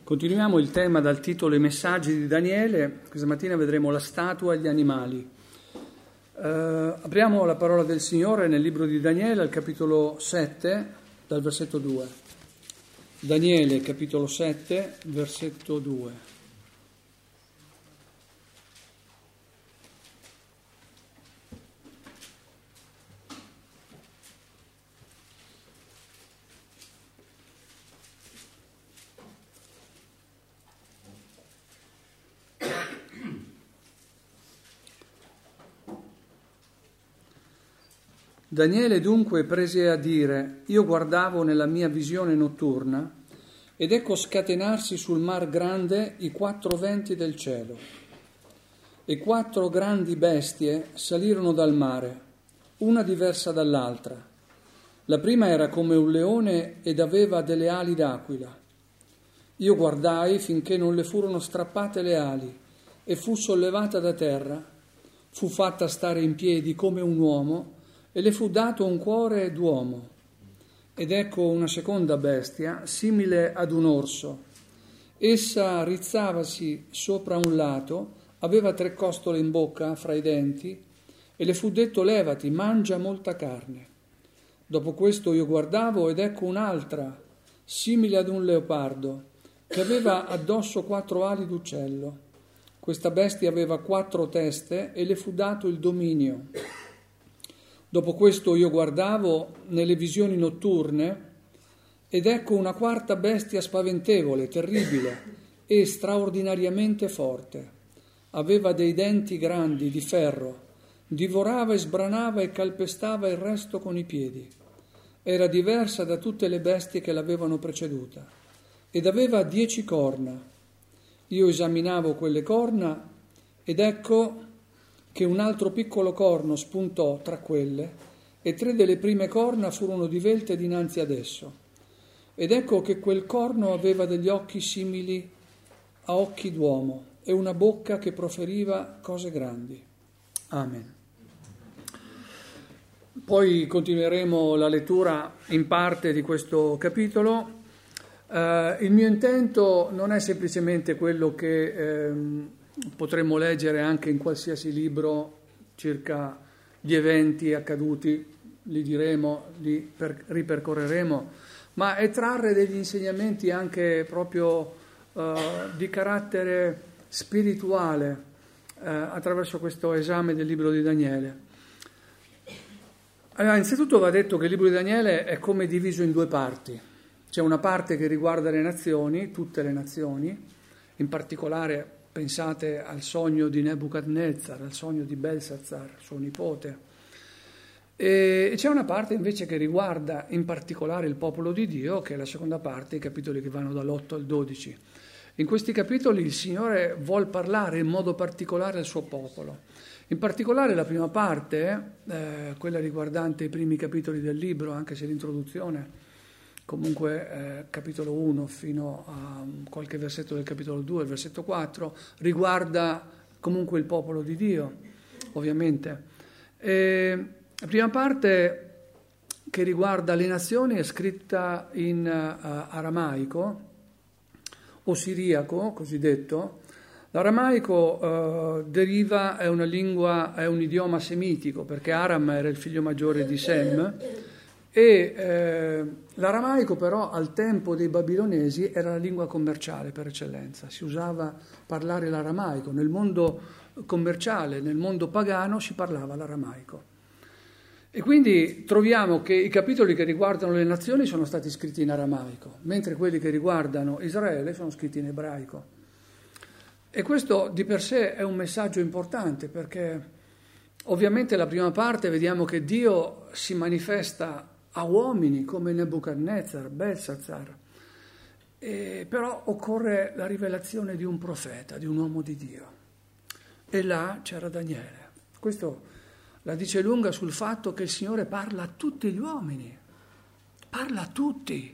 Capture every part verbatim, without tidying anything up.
Continuiamo il tema dal titolo I messaggi di Daniele. Questa mattina vedremo la statua e gli animali. Eh, apriamo la parola del Signore nel libro di Daniele, al capitolo sette, dal versetto due. Daniele, capitolo sette, versetto due. Daniele dunque prese a dire: io guardavo nella mia visione notturna ed ecco scatenarsi sul mar grande i quattro venti del cielo. E quattro grandi bestie salirono dal mare, una diversa dall'altra. La prima era come un leone ed aveva delle ali d'aquila. Io guardai finché non le furono strappate le ali e fu sollevata da terra, fu fatta stare in piedi come un uomo e le fu dato un cuore d'uomo. Ed ecco una seconda bestia, simile ad un orso. Essa rizzavasi sopra un lato, aveva tre costole in bocca fra i denti, e le fu detto: levati, mangia molta carne. Dopo questo io guardavo ed ecco un'altra, simile ad un leopardo, che aveva addosso quattro ali d'uccello. Questa bestia aveva quattro teste e le fu dato il dominio. Dopo questo io guardavo nelle visioni notturne ed ecco una quarta bestia spaventevole, terribile e straordinariamente forte. Aveva dei denti grandi di ferro, divorava e sbranava e calpestava il resto con i piedi. Era diversa da tutte le bestie che l'avevano preceduta ed aveva dieci corna. Io esaminavo quelle corna ed ecco che un altro piccolo corno spuntò tra quelle e tre delle prime corna furono divelte dinanzi ad esso. Ed ecco che quel corno aveva degli occhi simili a occhi d'uomo e una bocca che proferiva cose grandi. Amen. Poi continueremo la lettura in parte di questo capitolo. Uh, il mio intento non è semplicemente quello che ehm, potremmo leggere anche in qualsiasi libro circa gli eventi accaduti, li diremo, li per, ripercorreremo, ma è trarre degli insegnamenti anche proprio uh, di carattere spirituale uh, attraverso questo esame del libro di Daniele. Allora, innanzitutto va detto che il libro di Daniele è come diviso in due parti. C'è una parte che riguarda le nazioni, tutte le nazioni, in particolare pensate al sogno di Nebuchadnezzar, al sogno di Belsazzar, suo nipote. E c'è una parte invece che riguarda in particolare il popolo di Dio, che è la seconda parte, i capitoli che vanno dall'otto al dodici. In questi capitoli il Signore vuol parlare in modo particolare al suo popolo. In particolare la prima parte, eh, quella riguardante i primi capitoli del libro, anche se l'introduzione, comunque eh, capitolo uno fino a qualche versetto del capitolo due, il versetto quattro, riguarda comunque il popolo di Dio, ovviamente. E la prima parte che riguarda le nazioni è scritta in uh, aramaico o siriaco, cosiddetto. L'aramaico uh, deriva, è una lingua, è un idioma semitico, perché Aram era il figlio maggiore di Sem, e eh, l'aramaico però al tempo dei babilonesi era la lingua commerciale per eccellenza, si usava parlare l'aramaico, nel mondo commerciale, nel mondo pagano si parlava l'aramaico. E quindi troviamo che i capitoli che riguardano le nazioni sono stati scritti in aramaico, mentre quelli che riguardano Israele sono scritti in ebraico. E questo di per sé è un messaggio importante, perché ovviamente la prima parte vediamo che Dio si manifesta a uomini come Nebuchadnezzar, Belsazzar, e però occorre la rivelazione di un profeta, di un uomo di Dio. E là c'era Daniele. Questo la dice lunga sul fatto che il Signore parla a tutti gli uomini, parla a tutti.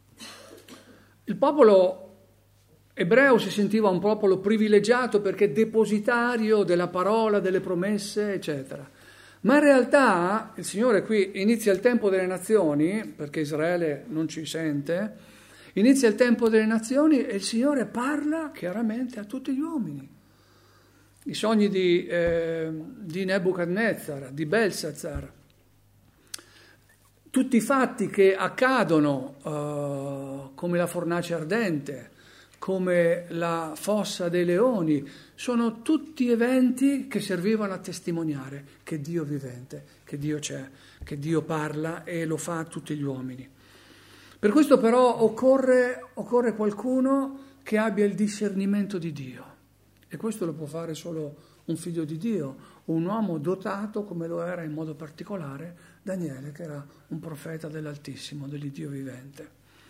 Il popolo ebreo si sentiva un popolo privilegiato perché depositario della parola, delle promesse, eccetera. Ma in realtà il Signore qui inizia il tempo delle nazioni, perché Israele non ci sente, Inizia il tempo delle nazioni e il Signore parla chiaramente a tutti gli uomini. I sogni di, eh, di Nebuchadnezzar, di Belshazzar, tutti i fatti che accadono uh, come la fornace ardente, come la fossa dei leoni, sono tutti eventi che servivano a testimoniare che Dio è vivente, che Dio c'è, che Dio parla e lo fa a tutti gli uomini. Per questo però occorre, occorre qualcuno che abbia il discernimento di Dio, e questo lo può fare solo un figlio di Dio, un uomo dotato come lo era in modo particolare Daniele, che era un profeta dell'Altissimo, dell'Iddio vivente.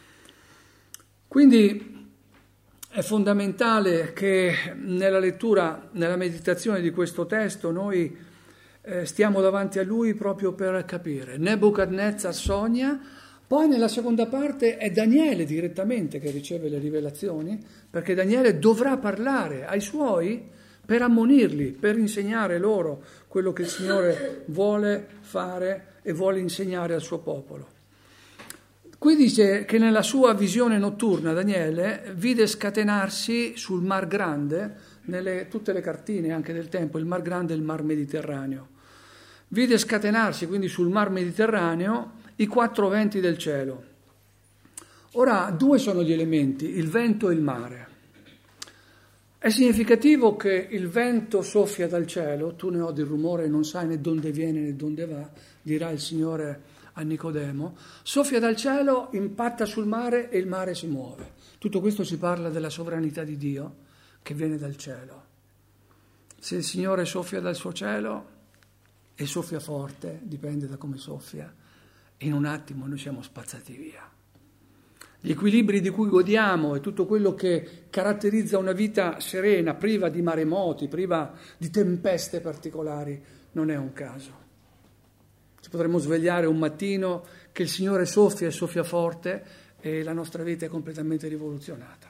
Quindi è fondamentale che nella lettura, nella meditazione di questo testo noi eh, stiamo davanti a lui proprio per capire. Nebuchadnezzar sogna, poi nella seconda parte è Daniele direttamente che riceve le rivelazioni, perché Daniele dovrà parlare ai suoi per ammonirli, per insegnare loro quello che il Signore vuole fare e vuole insegnare al suo popolo. Qui dice che nella sua visione notturna Daniele vide scatenarsi sul Mar Grande, nelle tutte le cartine anche del tempo, il Mar Grande e il Mar Mediterraneo. Vide scatenarsi quindi sul Mar Mediterraneo i quattro venti del cielo. Ora, due sono gli elementi, il vento e il mare. È significativo che il vento soffia dal cielo, tu ne odi il rumore e non sai né dove viene né dove va, dirà il Signore a Nicodemo, soffia dal cielo, impatta sul mare e il mare si muove. Tutto questo ci parla della sovranità di Dio che viene dal cielo. Se il Signore soffia dal suo cielo e soffia forte, dipende da come soffia, in un attimo noi siamo spazzati via. Gli equilibri di cui godiamo e tutto quello che caratterizza una vita serena, priva di maremoti, priva di tempeste particolari, non è un caso. Ci potremmo svegliare un mattino che il Signore soffia e soffia forte e la nostra vita è completamente rivoluzionata.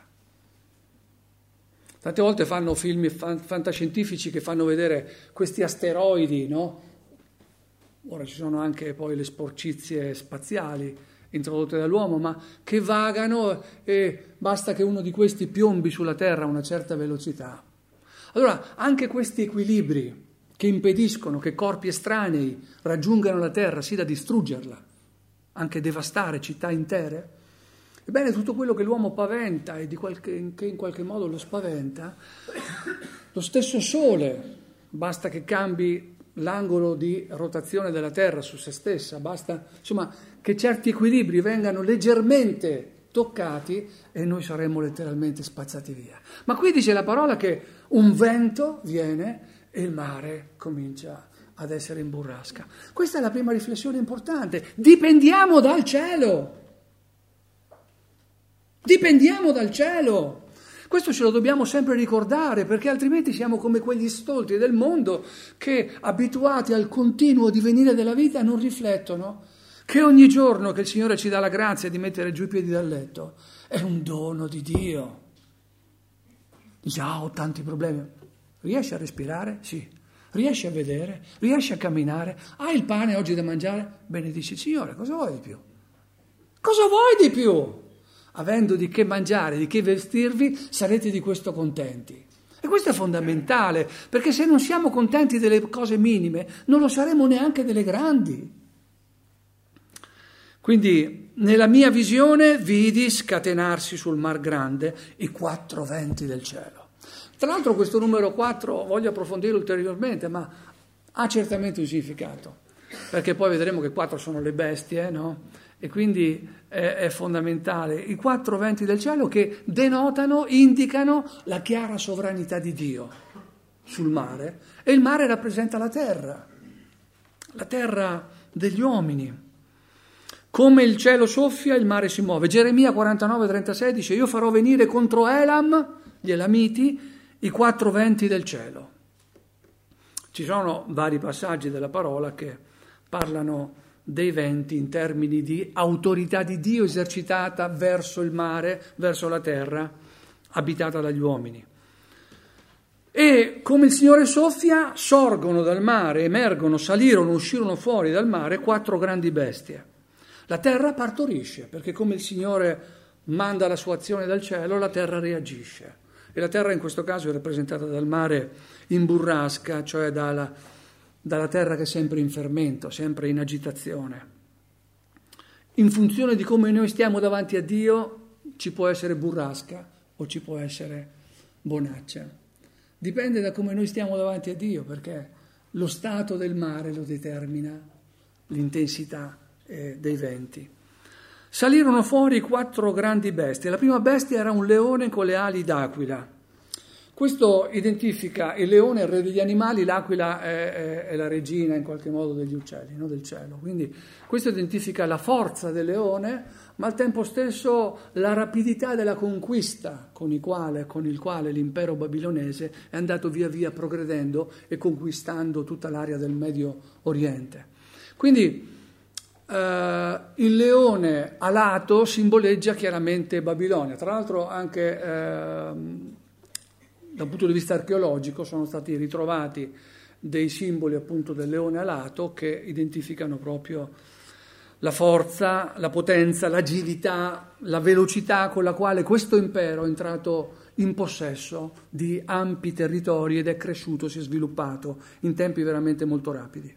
Tante volte fanno film fantascientifici che fanno vedere questi asteroidi, no? Ora ci sono anche poi le sporcizie spaziali introdotte dall'uomo, ma che vagano e basta che uno di questi piombi sulla Terra a una certa velocità. Allora, anche questi equilibri che impediscono che corpi estranei raggiungano la Terra, sì da distruggerla, anche devastare città intere, ebbene tutto quello che l'uomo paventa e di qualche, che in qualche modo lo spaventa, lo stesso Sole, basta che cambi l'angolo di rotazione della Terra su se stessa, basta insomma che certi equilibri vengano leggermente toccati e noi saremmo letteralmente spazzati via. Ma qui dice la parola che un vento viene e il mare comincia ad essere in burrasca. Questa è la prima riflessione importante. Dipendiamo dal cielo. Dipendiamo dal cielo. Questo ce lo dobbiamo sempre ricordare, perché altrimenti siamo come quegli stolti del mondo che, abituati al continuo divenire della vita, non riflettono che ogni giorno che il Signore ci dà la grazia di mettere giù i piedi dal letto è un dono di Dio. Dice, ah, ho tanti problemi. Riesci a respirare? Sì. Riesci a vedere? Riesci a camminare? Hai il pane oggi da mangiare? Benedici il Signore, cosa vuoi di più? Cosa vuoi di più? Avendo di che mangiare, di che vestirvi, sarete di questo contenti. E questo è fondamentale, perché se non siamo contenti delle cose minime, non lo saremo neanche delle grandi. Quindi, nella mia visione, vidi scatenarsi sul Mar Grande i quattro venti del cielo. Tra l'altro questo numero quattro voglio approfondire ulteriormente, ma ha certamente un significato, perché poi vedremo che quattro sono le bestie, no? E quindi è, è fondamentale. I quattro venti del cielo che denotano, indicano la chiara sovranità di Dio sul mare, e il mare rappresenta la terra, la terra degli uomini. Come il cielo soffia, il mare si muove. Geremia quarantanove trentasei dice, io farò venire contro Elam, gli Elamiti, i quattro venti del cielo. Ci sono vari passaggi della parola che parlano dei venti in termini di autorità di Dio esercitata verso il mare, verso la terra abitata dagli uomini. E come il Signore soffia, sorgono dal mare, emergono, salirono, uscirono fuori dal mare quattro grandi bestie. La terra partorisce, perché come il Signore manda la sua azione dal cielo, la terra reagisce. E la terra in questo caso è rappresentata dal mare in burrasca, cioè dalla, dalla terra che è sempre in fermento, sempre in agitazione. In funzione di come noi stiamo davanti a Dio ci può essere burrasca o ci può essere bonaccia. Dipende da come noi stiamo davanti a Dio, perché lo stato del mare lo determina l'intensità eh, dei venti. Salirono fuori quattro grandi bestie. La prima bestia era un leone con le ali d'aquila. Questo identifica il leone, il re degli animali, l'aquila è, è, è la regina in qualche modo degli uccelli, no? Del cielo. Quindi questo identifica la forza del leone, ma al tempo stesso la rapidità della conquista con il quale, con il quale l'impero babilonese è andato via via progredendo e conquistando tutta l'area del Medio Oriente. Quindi Uh, il leone alato simboleggia chiaramente Babilonia. Tra l'altro anche uh, dal punto di vista archeologico sono stati ritrovati dei simboli appunto del leone alato che identificano proprio la forza, la potenza, l'agilità, la velocità con la quale questo impero è entrato in possesso di ampi territori ed è cresciuto, si è sviluppato in tempi veramente molto rapidi.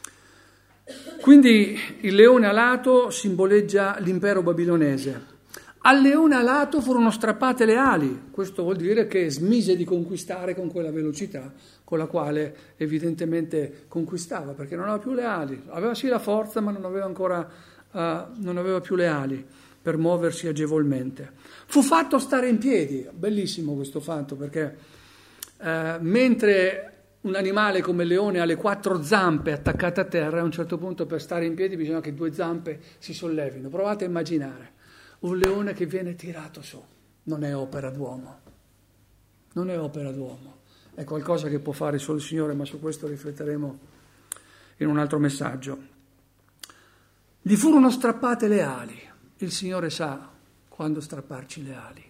Quindi il leone alato simboleggia l'impero babilonese. Al leone alato furono strappate le ali, questo vuol dire che smise di conquistare con quella velocità con la quale evidentemente conquistava, perché non aveva più le ali, aveva sì la forza ma non aveva ancora uh, non aveva più le ali per muoversi agevolmente. Fu fatto stare in piedi, bellissimo questo fatto, perché uh, mentre un animale come il leone ha le quattro zampe attaccate a terra, a un certo punto per stare in piedi bisogna che due zampe si sollevino. Provate a immaginare un leone che viene tirato su. Non è opera d'uomo. Non è opera d'uomo. È qualcosa che può fare solo il Signore, ma su questo rifletteremo in un altro messaggio. Gli furono strappate le ali. Il Signore sa quando strapparci le ali.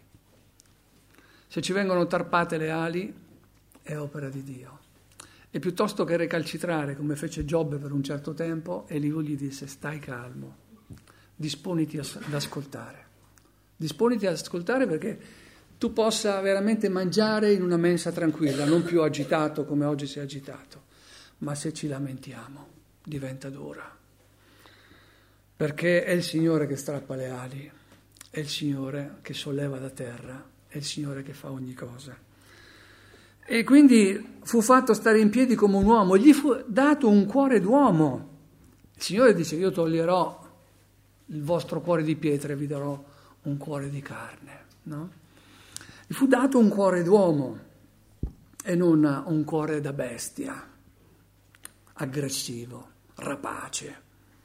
Se ci vengono tarpate le ali, è opera di Dio. E piuttosto che recalcitrare, come fece Giobbe per un certo tempo, Eliù gli disse: stai calmo, disponiti ad ascoltare. Disponiti ad ascoltare perché tu possa veramente mangiare in una mensa tranquilla, non più agitato come oggi sei agitato. Ma se ci lamentiamo, diventa dura. Perché è il Signore che strappa le ali, è il Signore che solleva da terra, è il Signore che fa ogni cosa. E quindi fu fatto stare in piedi come un uomo, gli fu dato un cuore d'uomo. Il Signore dice: io toglierò il vostro cuore di pietra e vi darò un cuore di carne, no? Gli fu dato un cuore d'uomo e non un cuore da bestia, aggressivo, rapace.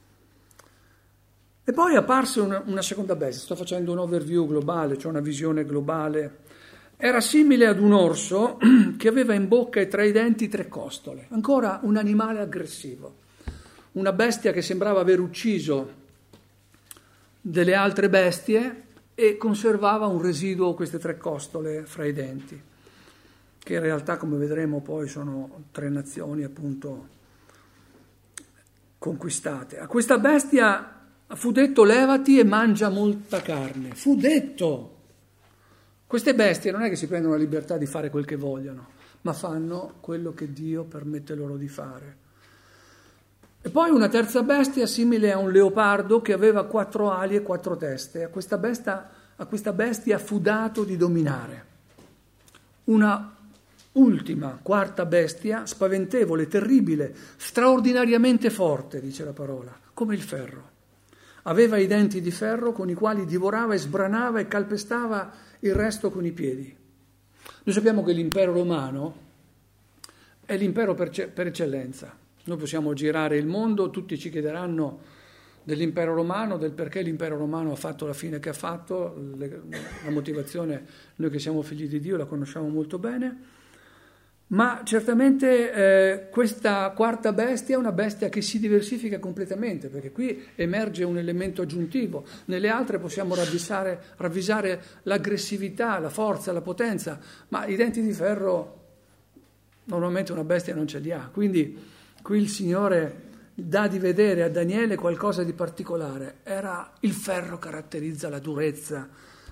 E poi apparse una, una seconda bestia. Sto facendo un overview globale, cioè una visione globale. Era simile ad un orso che aveva in bocca e tra i denti tre costole. Ancora un animale aggressivo. Una bestia che sembrava aver ucciso delle altre bestie e conservava un residuo, queste tre costole, fra i denti, che in realtà, come vedremo poi, sono tre nazioni appunto conquistate. A questa bestia fu detto: levati e mangia molta carne. Fu detto. Queste bestie non è che si prendono la libertà di fare quel che vogliono, ma fanno quello che Dio permette loro di fare. E poi una terza bestia simile a un leopardo che aveva quattro ali e quattro teste. A questa bestia, a questa bestia fu dato di dominare. Una ultima, quarta bestia, spaventevole, terribile, straordinariamente forte, dice la parola, come il ferro. Aveva i denti di ferro con i quali divorava e sbranava e calpestava il resto con i piedi. Noi sappiamo che l'impero romano è l'impero per, ce- per eccellenza. Noi possiamo girare il mondo, tutti ci chiederanno dell'impero romano, del perché l'impero romano ha fatto la fine che ha fatto, le, la motivazione, noi che siamo figli di Dio la conosciamo molto bene, ma certamente eh, questa quarta bestia è una bestia che si diversifica completamente, perché qui emerge un elemento aggiuntivo. Nelle altre possiamo ravvisare, ravvisare l'aggressività, la forza, la potenza, ma i denti di ferro normalmente una bestia non ce li ha. Quindi qui il Signore dà di vedere a Daniele qualcosa di particolare. Era il ferro caratterizza la durezza,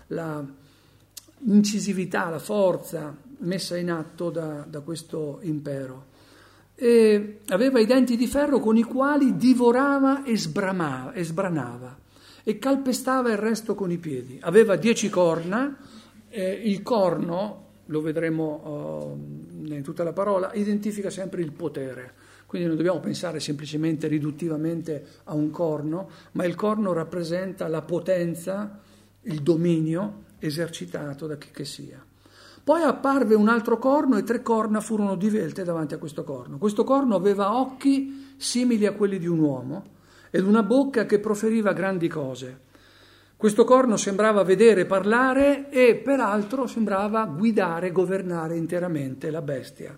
la incisività, la forza messa in atto da, da questo impero. E aveva i denti di ferro con i quali divorava e, sbramava, e sbranava e calpestava il resto con i piedi. Aveva dieci corna, eh, il corno, lo vedremo uh, in tutta la parola, identifica sempre il potere. Quindi non dobbiamo pensare semplicemente riduttivamente a un corno, ma il corno rappresenta la potenza, il dominio esercitato da chi che sia. Poi apparve un altro corno e tre corna furono divelte davanti a questo corno. Questo corno aveva occhi simili a quelli di un uomo ed una bocca che proferiva grandi cose. Questo corno sembrava vedere, parlare e peraltro sembrava guidare, governare interamente la bestia.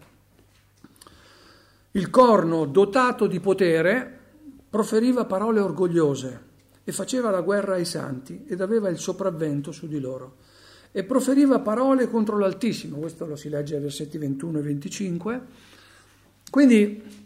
Il corno, dotato di potere, proferiva parole orgogliose e faceva la guerra ai santi ed aveva il sopravvento su di loro. E proferiva parole contro l'Altissimo, questo lo si legge ai versetti ventuno e venticinque. Quindi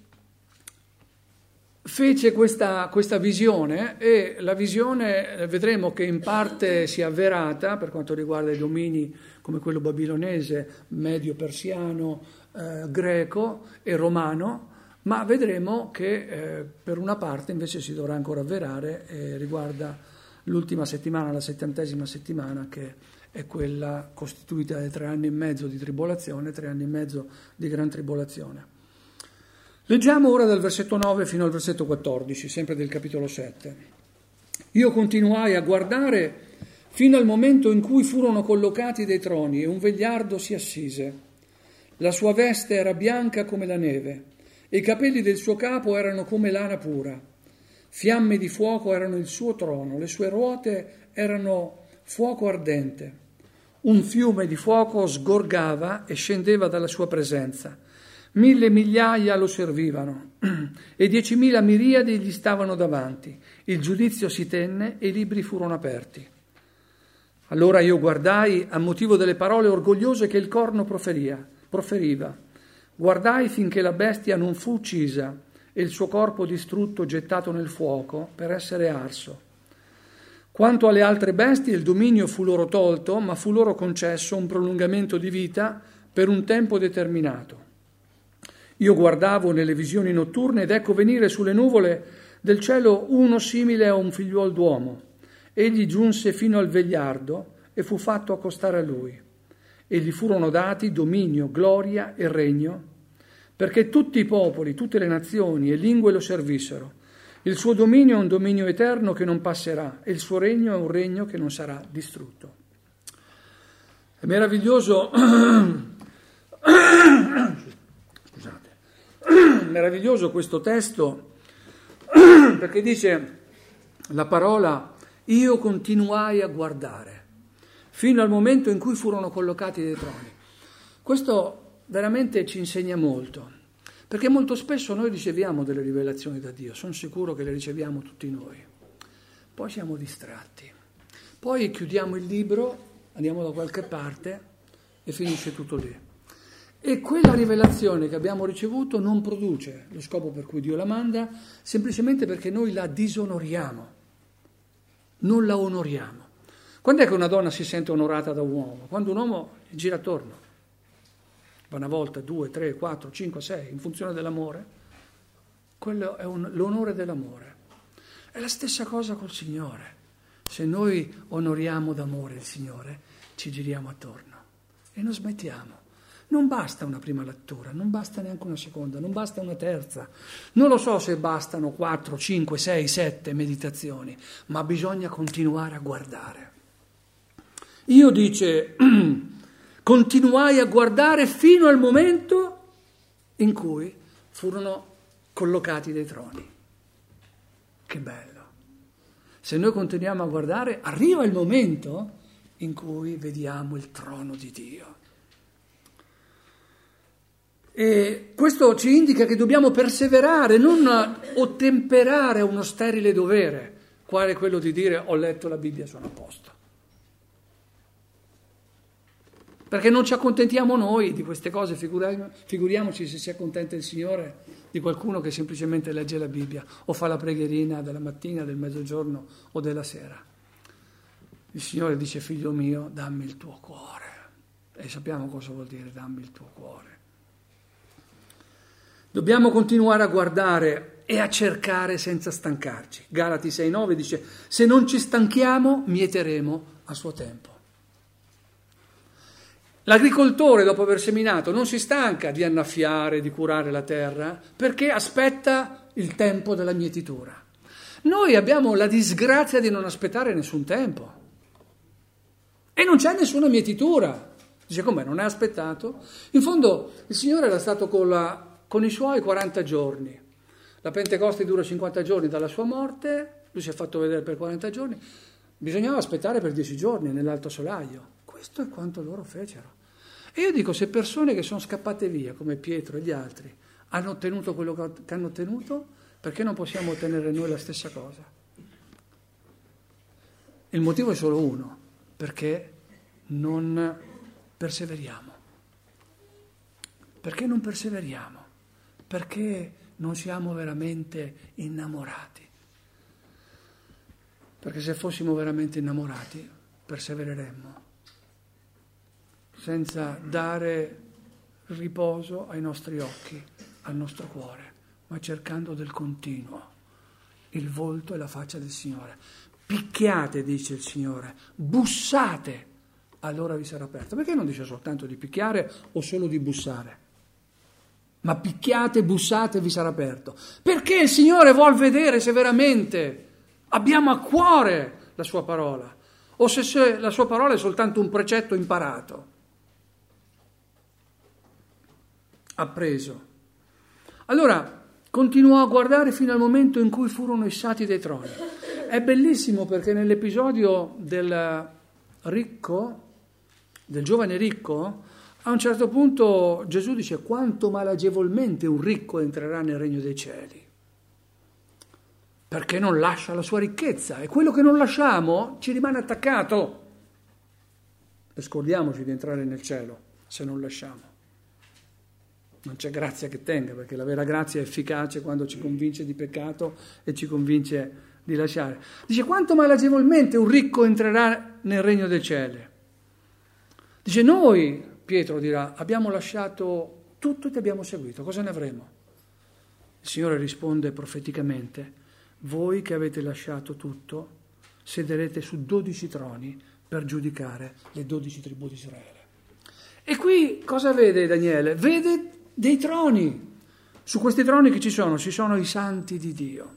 fece questa, questa visione e la visione vedremo che in parte si è avverata per quanto riguarda i domini come quello babilonese, medio persiano, eh, greco e romano, ma vedremo che eh, per una parte invece si dovrà ancora avverare e riguarda l'ultima settimana, la settantesima settimana, che è quella costituita da tre anni e mezzo di tribolazione, tre anni e mezzo di gran tribolazione. Leggiamo ora dal versetto nove fino al versetto quattordici, sempre del capitolo sette. Io continuai a guardare fino al momento in cui furono collocati dei troni e un vegliardo si assise. La sua veste era bianca come la neve e i capelli del suo capo erano come lana pura. Fiamme di fuoco erano il suo trono, le sue ruote erano fuoco ardente. Un fiume di fuoco sgorgava e scendeva dalla sua presenza. Mille migliaia lo servivano e diecimila miriadi gli stavano davanti. Il giudizio si tenne e i libri furono aperti. Allora io guardai a motivo delle parole orgogliose che il corno proferia, proferiva. Guardai finché la bestia non fu uccisa e il suo corpo distrutto gettato nel fuoco per essere arso. Quanto alle altre bestie, il dominio fu loro tolto, ma fu loro concesso un prolungamento di vita per un tempo determinato. Io guardavo nelle visioni notturne ed ecco venire sulle nuvole del cielo uno simile a un figliuol d'uomo. Egli giunse fino al vegliardo e fu fatto accostare a lui. E gli furono dati dominio, gloria e regno, perché tutti i popoli, tutte le nazioni e lingue lo servissero. Il suo dominio è un dominio eterno che non passerà e il suo regno è un regno che non sarà distrutto. È meraviglioso, scusate, meraviglioso questo testo perché dice la parola io continuai a guardare fino al momento in cui furono collocati dei troni. Questo veramente ci insegna molto. Perché molto spesso noi riceviamo delle rivelazioni da Dio, sono sicuro che le riceviamo tutti noi. Poi siamo distratti. Poi chiudiamo il libro, andiamo da qualche parte e finisce tutto lì. E quella rivelazione che abbiamo ricevuto non produce lo scopo per cui Dio la manda, semplicemente perché noi la disonoriamo, non la onoriamo. Quando è che una donna si sente onorata da un uomo? Quando un uomo gira attorno. Una volta, due, tre, quattro, cinque, sei, in funzione dell'amore. Quello è un, l'onore dell'amore. È la stessa cosa col Signore. Se noi onoriamo d'amore il Signore, ci giriamo attorno e non smettiamo. Non basta una prima lettura, non basta neanche una seconda, non basta una terza. Non lo so se bastano quattro, cinque, sei, sette meditazioni, ma bisogna continuare a guardare. Io dice... Continuai a guardare fino al momento in cui furono collocati dei troni. Che bello! Se noi continuiamo a guardare, arriva il momento in cui vediamo il trono di Dio. E questo ci indica che dobbiamo perseverare, non ottemperare a uno sterile dovere, quale quello di dire ho letto la Bibbia, sono a posto. Perché non ci accontentiamo noi di queste cose, figuriamoci se si accontenta il Signore di qualcuno che semplicemente legge la Bibbia o fa la preghierina della mattina, del mezzogiorno o della sera. Il Signore dice: figlio mio, dammi il tuo cuore. E sappiamo cosa vuol dire dammi il tuo cuore. Dobbiamo continuare a guardare e a cercare senza stancarci. Galati sei nove dice: se non ci stanchiamo, mieteremo a suo tempo. L'agricoltore, dopo aver seminato, non si stanca di annaffiare, di curare la terra, perché aspetta il tempo della mietitura. Noi abbiamo la disgrazia di non aspettare nessun tempo. E non c'è nessuna mietitura. Dice: come, non è aspettato? In fondo il Signore era stato con, la, con i suoi quaranta giorni. La Pentecoste dura cinquanta giorni dalla sua morte, lui si è fatto vedere per quaranta giorni. Bisognava aspettare per dieci giorni nell'alto solaio. Questo è quanto loro fecero. E io dico, se persone che sono scappate via, come Pietro e gli altri, hanno ottenuto quello che hanno ottenuto, perché non possiamo ottenere noi la stessa cosa? Il motivo è solo uno: perché non perseveriamo. Perché non perseveriamo? Perché non siamo veramente innamorati. Perché se fossimo veramente innamorati, persevereremmo, senza dare riposo ai nostri occhi, al nostro cuore, ma cercando del continuo il volto e la faccia del Signore. Picchiate, dice il Signore, bussate, allora vi sarà aperto. Perché non dice soltanto di picchiare o solo di bussare? Ma picchiate, bussate, vi sarà aperto. Perché il Signore vuol vedere se veramente abbiamo a cuore la sua parola, o se, se la sua parola è soltanto un precetto imparato, appreso. Allora continuò a guardare fino al momento in cui furono issati dei troni. È bellissimo perché nell'episodio del ricco, del giovane ricco, a un certo punto Gesù dice: quanto malagevolmente un ricco entrerà nel regno dei cieli, perché non lascia la sua ricchezza, e quello che non lasciamo ci rimane attaccato. E scordiamoci di entrare nel cielo se non lasciamo. Non c'è grazia che tenga, perché la vera grazia è efficace quando ci convince di peccato e ci convince di lasciare. Dice: quanto malagevolmente un ricco entrerà nel regno dei cieli. Dice: noi, Pietro dirà, abbiamo lasciato tutto e ti abbiamo seguito, cosa ne avremo? Il Signore risponde profeticamente: voi che avete lasciato tutto sederete su dodici troni per giudicare le dodici tribù di Israele. E qui cosa vede Daniele? Vede dei troni. Su questi troni che ci sono? Ci sono i santi di Dio.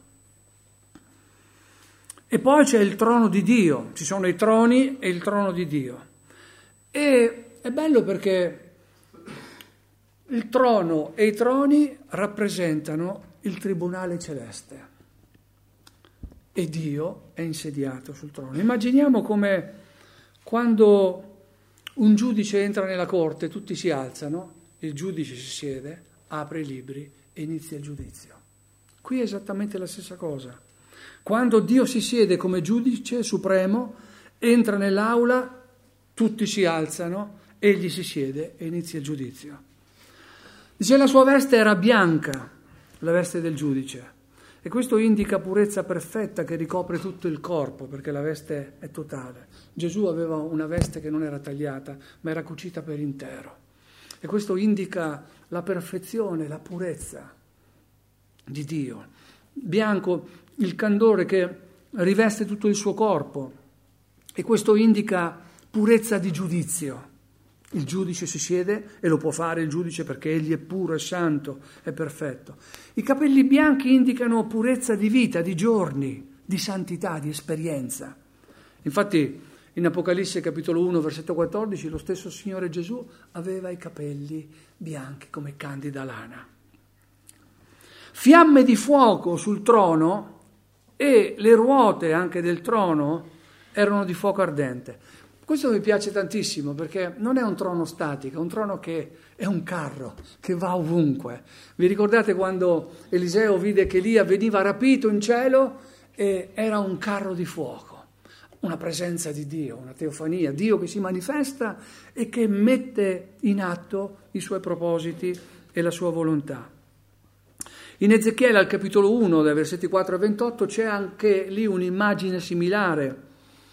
E poi c'è il trono di Dio, ci sono i troni e il trono di Dio. E è bello perché il trono e i troni rappresentano il tribunale celeste e Dio è insediato sul trono. Immaginiamo come quando un giudice entra nella corte, tutti si alzano, il giudice si siede, apre i libri e inizia il giudizio. Qui è esattamente la stessa cosa. Quando Dio si siede come giudice supremo, entra nell'aula, tutti si alzano, egli si siede e inizia il giudizio. Dice: la sua veste era bianca, la veste del giudice, e questo indica purezza perfetta che ricopre tutto il corpo, perché la veste è totale. Gesù aveva una veste che non era tagliata, ma era cucita per intero, e questo indica la perfezione, la purezza di Dio. Bianco, il candore che riveste tutto il suo corpo, e questo indica purezza di giudizio. Il giudice si siede, e lo può fare il giudice perché egli è puro, è santo, è perfetto. I capelli bianchi indicano purezza di vita, di giorni, di santità, di esperienza. Infatti in Apocalisse capitolo uno versetto quattordici lo stesso Signore Gesù aveva i capelli bianchi come candida lana. Fiamme di fuoco sul trono, e le ruote anche del trono erano di fuoco ardente. Questo mi piace tantissimo perché non è un trono statico, è un trono che è un carro, che va ovunque. Vi ricordate quando Eliseo vide che Elia veniva rapito in cielo e era un carro di fuoco, una presenza di Dio, una teofania, Dio che si manifesta e che mette in atto i suoi propositi e la sua volontà. In Ezechiele al capitolo uno, dai versetti quattro a ventotto, c'è anche lì un'immagine similare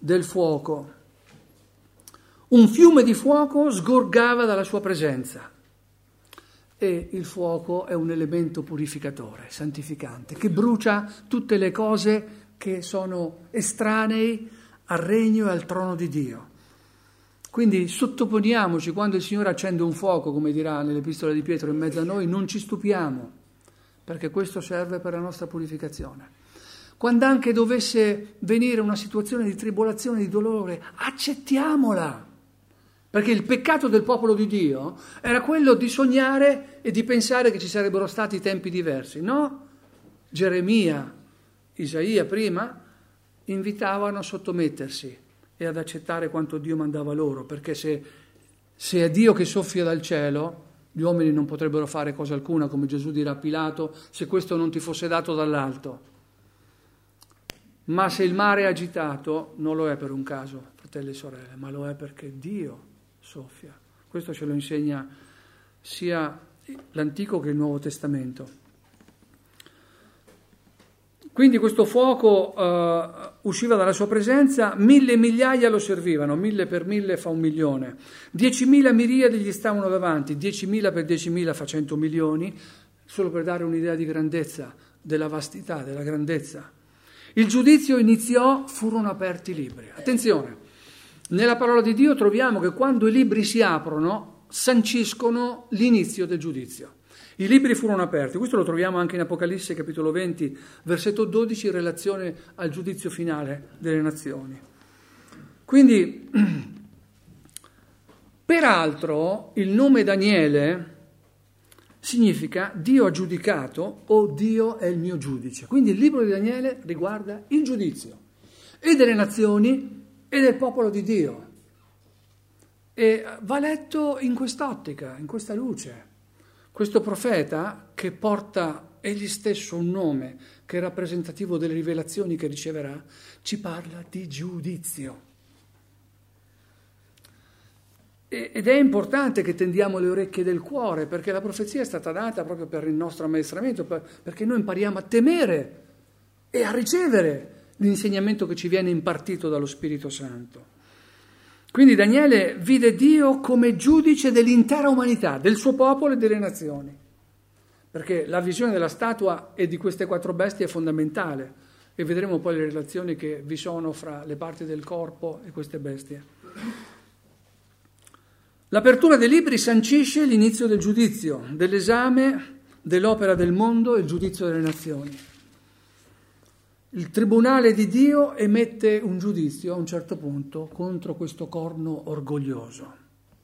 del fuoco. Un fiume di fuoco sgorgava dalla sua presenza. E il fuoco è un elemento purificatore, santificante, che brucia tutte le cose che sono estranei al regno e al trono di Dio. Quindi sottoponiamoci, quando il Signore accende un fuoco, come dirà nell'Epistola di Pietro, in mezzo a noi, non ci stupiamo, perché questo serve per la nostra purificazione. Quando anche dovesse venire una situazione di tribolazione, di dolore, accettiamola. Perché il peccato del popolo di Dio era quello di sognare e di pensare che ci sarebbero stati tempi diversi. No, Geremia, Isaia prima, invitavano a sottomettersi e ad accettare quanto Dio mandava loro, perché se, se è Dio che soffia dal cielo, gli uomini non potrebbero fare cosa alcuna, come Gesù dirà a Pilato, se questo non ti fosse dato dall'alto. Ma se il mare è agitato, non lo è per un caso, fratelli e sorelle, ma lo è perché Dio soffia. Questo ce lo insegna sia l'Antico che il Nuovo Testamento. Quindi questo fuoco uh, usciva dalla sua presenza, mille migliaia lo servivano, mille per mille fa un milione, diecimila miriadi gli stavano davanti, diecimila per diecimila fa cento milioni, solo per dare un'idea di grandezza, della vastità, della grandezza. Il giudizio iniziò, furono aperti i libri. Attenzione! Nella parola di Dio troviamo che quando i libri si aprono, sanciscono l'inizio del giudizio. I libri furono aperti, questo lo troviamo anche in Apocalisse capitolo venti, versetto dodici, in relazione al giudizio finale delle nazioni. Quindi, peraltro, il nome Daniele significa Dio ha giudicato o Dio è il mio giudice. Quindi il libro di Daniele riguarda il giudizio e delle nazioni e del popolo di Dio. E va letto in quest'ottica, in questa luce. Questo profeta, che porta egli stesso un nome che è rappresentativo delle rivelazioni che riceverà, ci parla di giudizio. Ed è importante che tendiamo le orecchie del cuore, perché la profezia è stata data proprio per il nostro ammaestramento, perché noi impariamo a temere e a ricevere l'insegnamento che ci viene impartito dallo Spirito Santo. Quindi Daniele vide Dio come giudice dell'intera umanità, del suo popolo e delle nazioni, perché la visione della statua e di queste quattro bestie è fondamentale, e vedremo poi le relazioni che vi sono fra le parti del corpo e queste bestie. L'apertura dei libri sancisce l'inizio del giudizio, dell'esame dell'opera del mondo e il giudizio delle nazioni. Il tribunale di Dio emette un giudizio a un certo punto contro questo corno orgoglioso.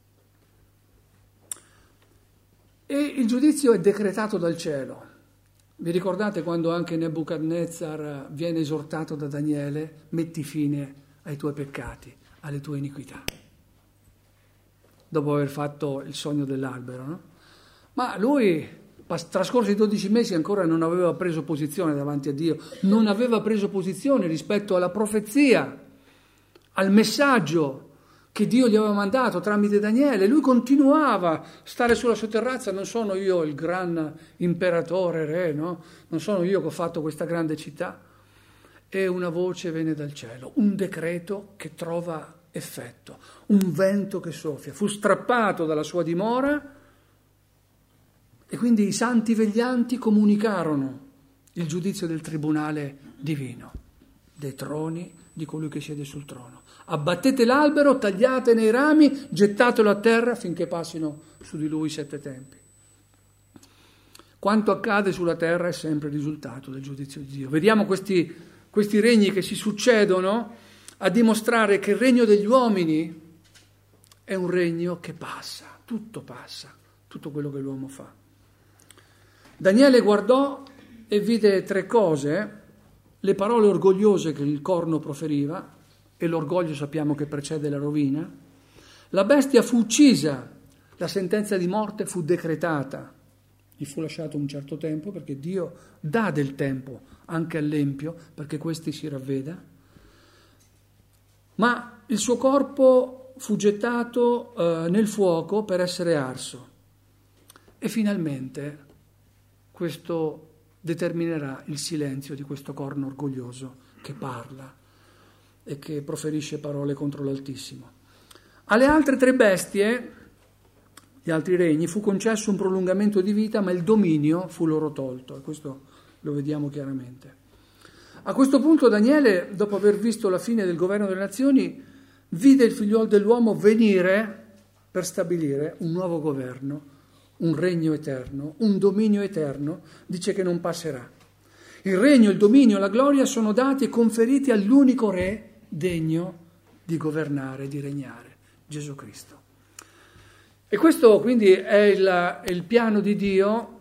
E il giudizio è decretato dal cielo. Vi ricordate quando anche Nebuchadnezzar viene esortato da Daniele? Metti fine ai tuoi peccati, alle tue iniquità. Dopo aver fatto il sogno dell'albero, no? Ma lui, trascorsi dodici mesi, ancora non aveva preso posizione davanti a Dio, non aveva preso posizione rispetto alla profezia, al messaggio che Dio gli aveva mandato tramite Daniele. Lui continuava a stare sulla sua terrazza: non sono io il gran imperatore, re, no? Non sono io che ho fatto questa grande città. E una voce venne dal cielo, un decreto che trova effetto, un vento che soffia. Fu strappato dalla sua dimora e quindi i santi veglianti comunicarono il giudizio del tribunale divino, dei troni di colui che siede sul trono. Abbattete l'albero, tagliatene i rami, gettatelo a terra finché passino su di lui sette tempi. Quanto accade sulla terra è sempre il risultato del giudizio di Dio. Vediamo questi, questi regni che si succedono a dimostrare che il regno degli uomini è un regno che passa, tutto passa, tutto quello che l'uomo fa. Daniele guardò e vide tre cose: le parole orgogliose che il corno proferiva, e l'orgoglio sappiamo che precede la rovina. La bestia fu uccisa, la sentenza di morte fu decretata, gli fu lasciato un certo tempo, perché Dio dà del tempo anche all'empio perché questi si ravveda. Ma il suo corpo fu gettato eh, nel fuoco per essere arso. E finalmente questo determinerà il silenzio di questo corno orgoglioso che parla e che proferisce parole contro l'Altissimo. Alle altre tre bestie, gli altri regni, fu concesso un prolungamento di vita, ma il dominio fu loro tolto, e questo lo vediamo chiaramente. A questo punto Daniele, dopo aver visto la fine del governo delle nazioni, vide il figliuolo dell'uomo venire per stabilire un nuovo governo, un regno eterno, un dominio eterno, dice che non passerà. Il regno, il dominio e la gloria sono dati e conferiti all'unico re degno di governare, di regnare, Gesù Cristo. E questo quindi è il, è il piano di Dio,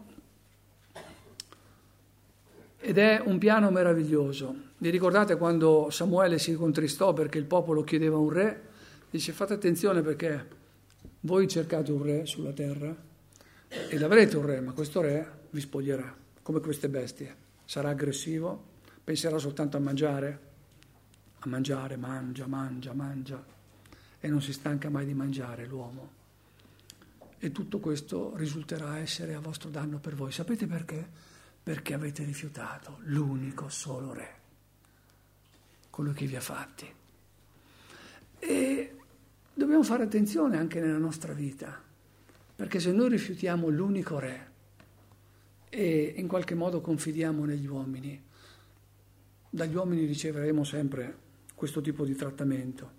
ed è un piano meraviglioso. Vi ricordate quando Samuele si contristò perché il popolo chiedeva un re? Dice: fate attenzione perché voi cercate un re sulla terra ed avrete un re, ma questo re vi spoglierà, come queste bestie. Sarà aggressivo, penserà soltanto a mangiare, a mangiare, mangia, mangia, mangia, e non si stanca mai di mangiare l'uomo. E tutto questo risulterà essere a vostro danno per voi. Sapete perché? Perché avete rifiutato l'unico solo re, colui che vi ha fatti. E dobbiamo fare attenzione anche nella nostra vita, perché se noi rifiutiamo l'unico re e in qualche modo confidiamo negli uomini, dagli uomini riceveremo sempre questo tipo di trattamento.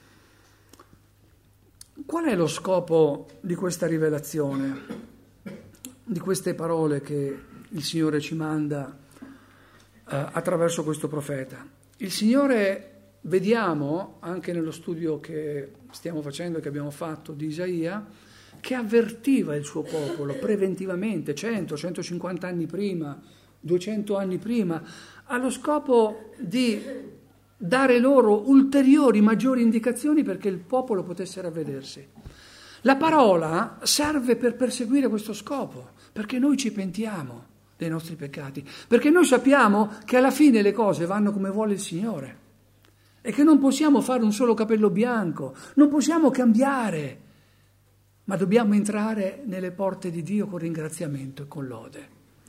Qual è lo scopo di questa rivelazione, di queste parole che il Signore ci manda eh, attraverso questo profeta? Il Signore, vediamo anche nello studio che stiamo facendo e che abbiamo fatto di Isaia, che avvertiva il suo popolo preventivamente, cento centocinquanta anni prima, duecento anni prima, allo scopo di dare loro ulteriori, maggiori indicazioni perché il popolo potesse ravvedersi. La parola serve per perseguire questo scopo, perché noi ci pentiamo dei nostri peccati, perché noi sappiamo che alla fine le cose vanno come vuole il Signore e che non possiamo fare un solo capello bianco, non possiamo cambiare, ma dobbiamo entrare nelle porte di Dio con ringraziamento e con lode.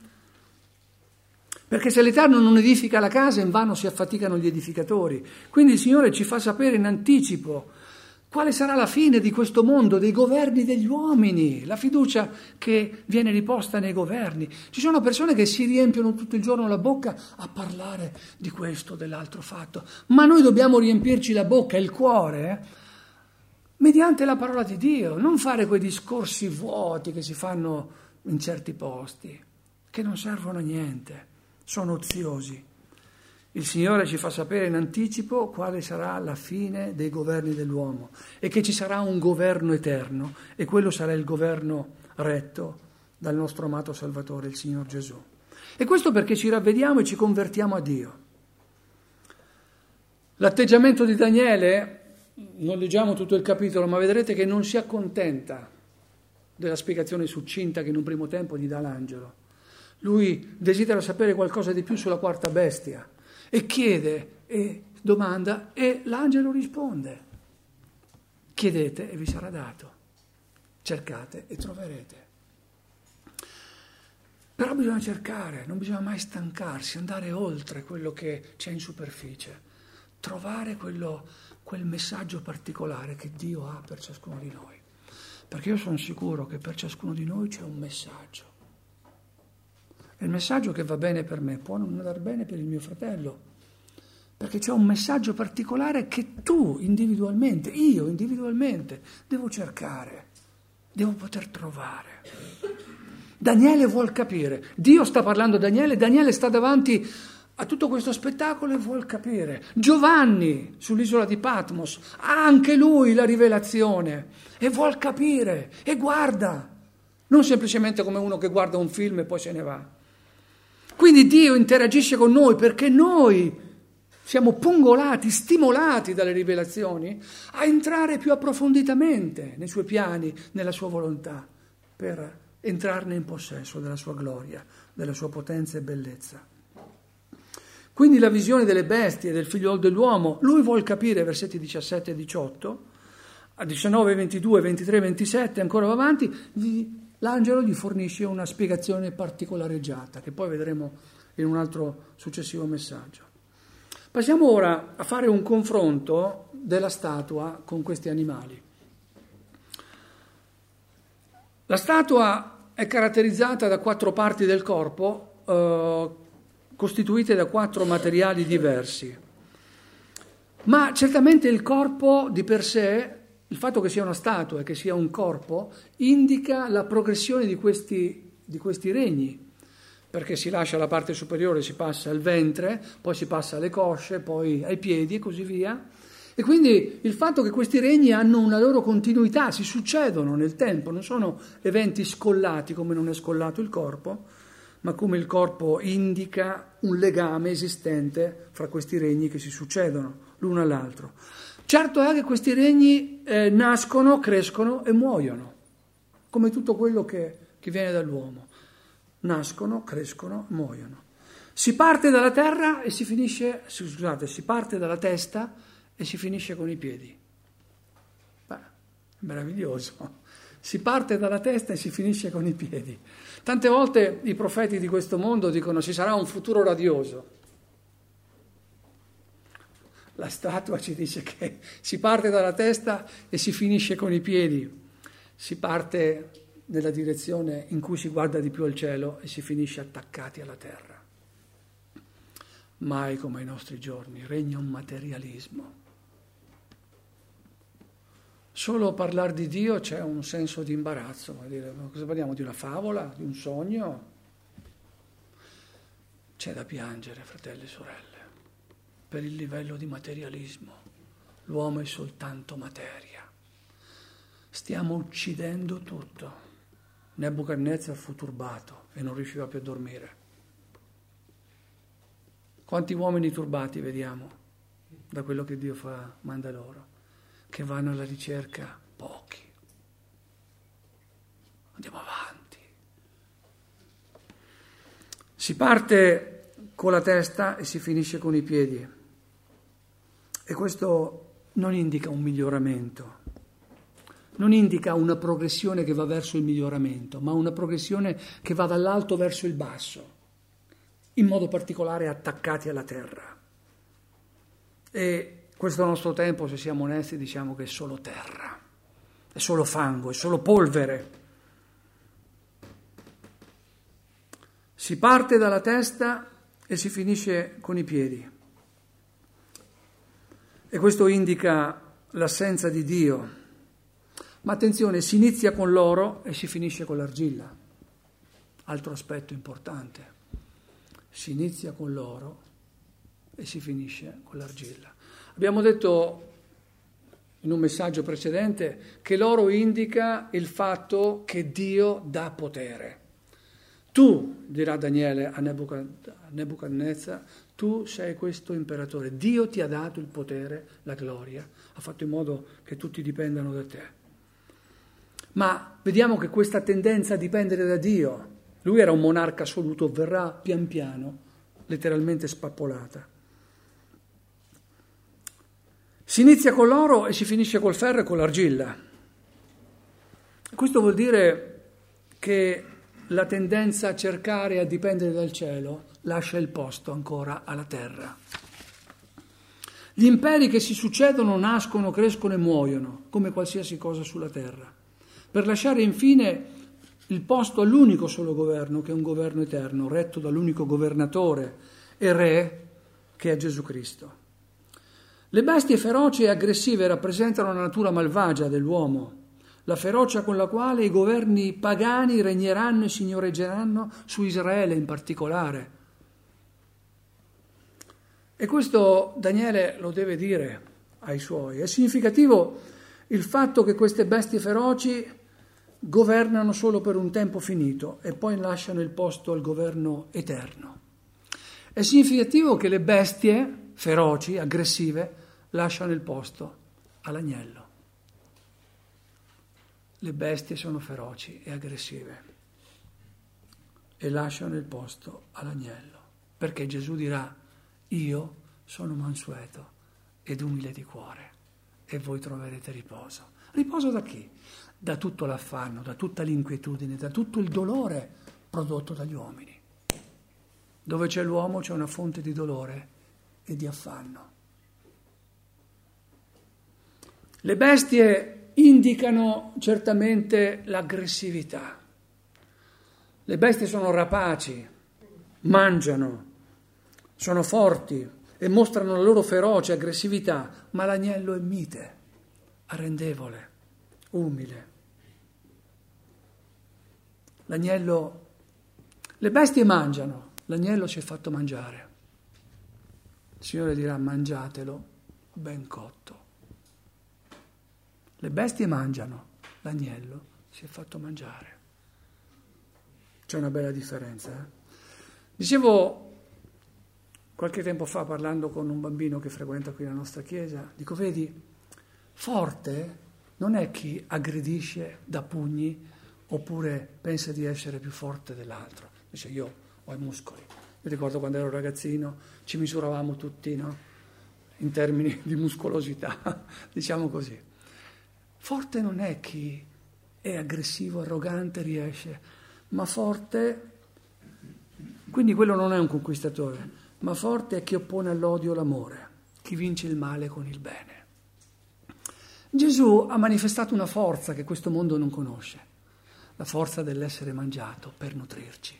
Perché se l'Eterno non edifica la casa, invano si affaticano gli edificatori. Quindi il Signore ci fa sapere in anticipo quale sarà la fine di questo mondo, dei governi degli uomini, la fiducia che viene riposta nei governi. Ci sono persone che si riempiono tutto il giorno la bocca a parlare di questo, dell'altro fatto, ma noi dobbiamo riempirci la bocca e il cuore eh, mediante la parola di Dio, non fare quei discorsi vuoti che si fanno in certi posti, che non servono a niente. Sono oziosi. Il Signore ci fa sapere in anticipo quale sarà la fine dei governi dell'uomo e che ci sarà un governo eterno e quello sarà il governo retto dal nostro amato Salvatore, il Signor Gesù. E questo perché ci ravvediamo e ci convertiamo a Dio. L'atteggiamento di Daniele, non leggiamo tutto il capitolo, ma vedrete che non si accontenta della spiegazione succinta che in un primo tempo gli dà l'angelo. Lui desidera sapere qualcosa di più sulla quarta bestia e chiede e domanda e l'angelo risponde. Chiedete e vi sarà dato, cercate e troverete. Però bisogna cercare, non bisogna mai stancarsi, andare oltre quello che c'è in superficie, trovare quello, quel messaggio particolare che Dio ha per ciascuno di noi. Perché io sono sicuro che per ciascuno di noi c'è un messaggio. Il messaggio che va bene per me può non andare bene per il mio fratello, perché c'è un messaggio particolare che tu individualmente, io individualmente, devo cercare, devo poter trovare. Daniele vuol capire, Dio sta parlando a Daniele, Daniele sta davanti a tutto questo spettacolo e vuol capire. Giovanni sull'isola di Patmos ha anche lui la rivelazione e vuol capire e guarda, non semplicemente come uno che guarda un film e poi se ne va. Quindi Dio interagisce con noi perché noi siamo pungolati, stimolati dalle rivelazioni a entrare più approfonditamente nei suoi piani, nella sua volontà, per entrarne in possesso della sua gloria, della sua potenza e bellezza. Quindi la visione delle bestie, del figliolo dell'uomo, lui vuol capire, versetti diciassette e diciotto, a diciannove, ventidue, ventitré, ventisette, ancora va avanti, l'angelo gli fornisce una spiegazione particolareggiata, che poi vedremo in un altro successivo messaggio. Passiamo ora a fare un confronto della statua con questi animali. La statua è caratterizzata da quattro parti del corpo, eh, costituite da quattro materiali diversi. Ma certamente il corpo di per sé, il fatto che sia una statua e che sia un corpo, indica la progressione di questi, di questi regni, perché si lascia la parte superiore, si passa al ventre, poi si passa alle cosce, poi ai piedi e così via. E quindi il fatto che questi regni hanno una loro continuità, si succedono nel tempo, non sono eventi scollati come non è scollato il corpo, ma come il corpo indica un legame esistente fra questi regni che si succedono l'uno all'altro. Certo è che questi regni eh, nascono, crescono e muoiono, come tutto quello che, che viene dall'uomo. Nascono, crescono, muoiono. Si parte dalla terra e si finisce, scusate, si parte dalla testa e si finisce con i piedi. Beh, è meraviglioso. Si parte dalla testa e si finisce con i piedi. Tante volte i profeti di questo mondo dicono ci sarà un futuro radioso. La statua ci dice che si parte dalla testa e si finisce con i piedi. Si parte nella direzione in cui si guarda di più al cielo e si finisce attaccati alla terra. Mai come ai nostri giorni regna un materialismo. Solo parlare di Dio c'è un senso di imbarazzo. Dire, ma cosa parliamo? Di una favola? Di un sogno? C'è da piangere, fratelli e sorelle, per il livello di materialismo. L'uomo è soltanto materia. Stiamo uccidendo tutto. Nebuchadnezzar fu turbato e non riusciva più a dormire. Quanti uomini turbati vediamo da quello che Dio fa, manda loro, che vanno alla ricerca? Pochi. Andiamo avanti. Si parte con la testa e si finisce con i piedi. E questo non indica un miglioramento. Non indica una progressione che va verso il miglioramento, ma una progressione che va dall'alto verso il basso, in modo particolare attaccati alla terra. E questo nostro tempo, se siamo onesti, diciamo che è solo terra, è solo fango, è solo polvere. Si parte dalla testa e si finisce con i piedi. E questo indica l'assenza di Dio. Ma attenzione, si inizia con l'oro e si finisce con l'argilla. Altro aspetto importante. Si inizia con l'oro e si finisce con l'argilla. Abbiamo detto in un messaggio precedente che l'oro indica il fatto che Dio dà potere. Tu, dirà Daniele a Nebuchadnezzar, tu sei questo imperatore. Dio ti ha dato il potere, la gloria, ha fatto in modo che tutti dipendano da te. Ma vediamo che questa tendenza a dipendere da Dio, lui era un monarca assoluto, verrà pian piano, letteralmente spappolata. Si inizia con l'oro e si finisce col ferro e con l'argilla. Questo vuol dire che la tendenza a cercare e a dipendere dal cielo lascia il posto ancora alla terra. Gli imperi che si succedono nascono, crescono e muoiono, come qualsiasi cosa sulla terra, per lasciare infine il posto all'unico solo governo, che è un governo eterno, retto dall'unico governatore e re, che è Gesù Cristo. Le bestie feroci e aggressive rappresentano la natura malvagia dell'uomo, la ferocia con la quale i governi pagani regneranno e signoreggeranno su Israele in particolare. E questo Daniele lo deve dire ai suoi. È significativo il fatto che queste bestie feroci governano solo per un tempo finito e poi lasciano il posto al governo eterno. È significativo che le bestie feroci, aggressive, lasciano il posto all'agnello. Le bestie sono feroci e aggressive e lasciano il posto all'agnello, perché Gesù dirà: io sono mansueto ed umile di cuore e voi troverete riposo. Riposo da chi? Da tutto l'affanno, da tutta l'inquietudine, da tutto il dolore prodotto dagli uomini. Dove c'è l'uomo c'è una fonte di dolore e di affanno. Le bestie indicano certamente l'aggressività. Le bestie sono rapaci, mangiano, sono forti e mostrano la loro feroce aggressività, ma l'agnello è mite, arrendevole, umile. L'agnello, le bestie mangiano, l'agnello si è fatto mangiare. Il Signore dirà: mangiatelo ben cotto. Le bestie mangiano, l'agnello si è fatto mangiare. C'è una bella differenza. Eh? Dicevo qualche tempo fa, parlando con un bambino che frequenta qui la nostra chiesa, dico: vedi, forte non è chi aggredisce da pugni oppure pensa di essere più forte dell'altro. Dice: io ho i muscoli. Io ricordo quando ero ragazzino ci misuravamo tutti, no? In termini di muscolosità, diciamo così. Forte non è chi è aggressivo, arrogante, riesce, ma forte, quindi quello non è un conquistatore, ma forte è chi oppone all'odio l'amore, chi vince il male con il bene. Gesù ha manifestato una forza che questo mondo non conosce, la forza dell'essere mangiato per nutrirci.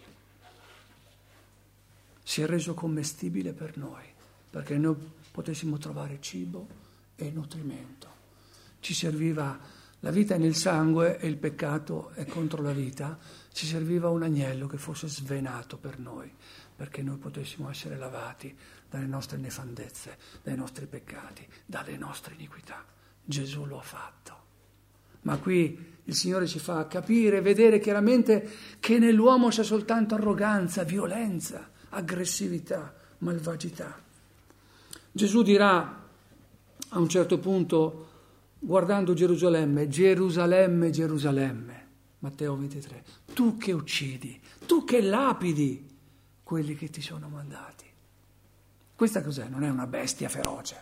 Si è reso commestibile per noi, perché noi potessimo trovare cibo e nutrimento. Ci serviva, la vita è nel sangue e il peccato è contro la vita, ci serviva un agnello che fosse svenato per noi, perché noi potessimo essere lavati dalle nostre nefandezze, dai nostri peccati, dalle nostre iniquità. Gesù lo ha fatto. Ma qui il Signore ci fa capire, vedere chiaramente che nell'uomo c'è soltanto arroganza, violenza, aggressività, malvagità. Gesù dirà a un certo punto, guardando Gerusalemme: Gerusalemme, Gerusalemme, Matteo ventitré, tu che uccidi, tu che lapidi quelli che ti sono mandati. Questa cos'è? Non è una bestia feroce?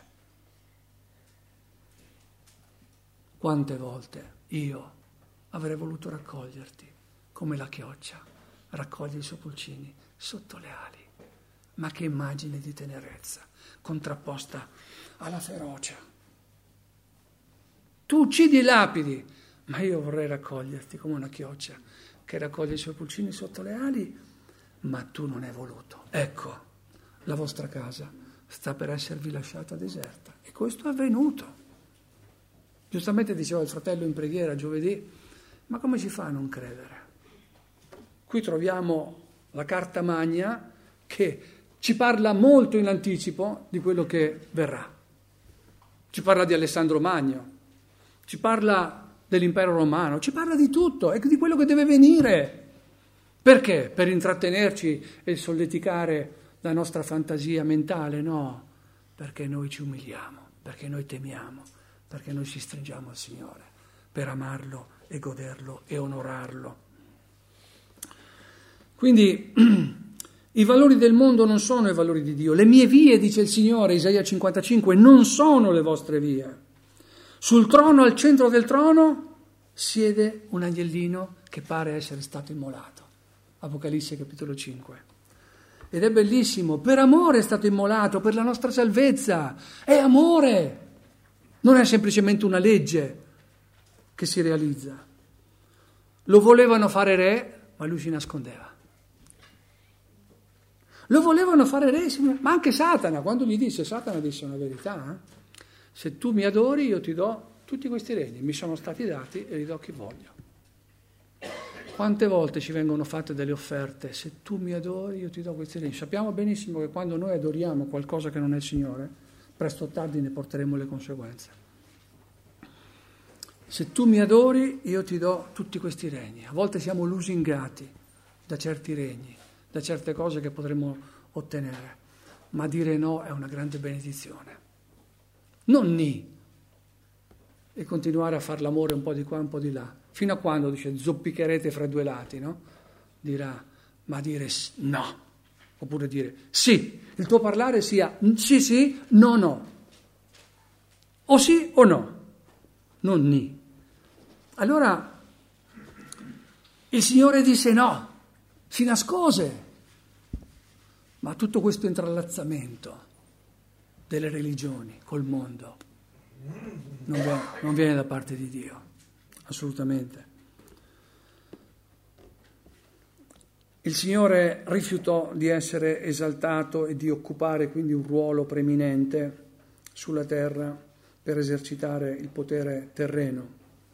Quante volte io avrei voluto raccoglierti come la chioccia raccoglie i suoi pulcini sotto le ali. Ma che immagine di tenerezza contrapposta alla ferocia. Tu uccidi e lapidi, ma io vorrei raccoglierti come una chioccia che raccoglie i suoi pulcini sotto le ali, ma tu non hai voluto. Ecco, la vostra casa sta per esservi lasciata deserta. E questo è avvenuto. Giustamente diceva il fratello in preghiera giovedì: ma come si fa a non credere? Qui troviamo la carta magna che ci parla molto in anticipo di quello che verrà. Ci parla di Alessandro Magno, ci parla dell'impero romano, ci parla di tutto e di quello che deve venire. Perché? Per intrattenerci e solleticare la nostra fantasia mentale? No, perché noi ci umiliamo, perché noi temiamo, perché noi ci stringiamo al Signore per amarlo e goderlo e onorarlo. Quindi i valori del mondo non sono i valori di Dio. Le mie vie, dice il Signore, Isaia cinquantacinque, non sono le vostre vie. Sul trono, al centro del trono, siede un agnellino che pare essere stato immolato. Apocalisse capitolo cinque. Ed è bellissimo, per amore è stato immolato, per la nostra salvezza. È amore, non è semplicemente una legge che si realizza. Lo volevano fare re, ma lui si nascondeva. Lo volevano fare re, ma anche Satana, quando gli disse, Satana disse una verità, eh? Se tu mi adori io ti do tutti questi regni, mi sono stati dati e li do a chi voglio. Quante volte ci vengono fatte delle offerte, se tu mi adori io ti do questi regni. Sappiamo benissimo che quando noi adoriamo qualcosa che non è il Signore, presto o tardi ne porteremo le conseguenze. Se tu mi adori io ti do tutti questi regni. A volte siamo lusingati da certi regni, da certe cose che potremmo ottenere, ma dire no è una grande benedizione. Non ni e continuare a far l'amore un po' di qua un po' di là, fino a quando, dice, zoppicherete fra due lati, no? Dirà, ma dire no, oppure dire sì, il tuo parlare sia sì sì, no no, o sì o no, non ni. Allora il Signore disse no, si nascose, ma tutto questo intrallazzamento delle religioni, col mondo. Non viene, non viene da parte di Dio, assolutamente. Il Signore rifiutò di essere esaltato e di occupare quindi un ruolo preeminente sulla terra per esercitare il potere terreno.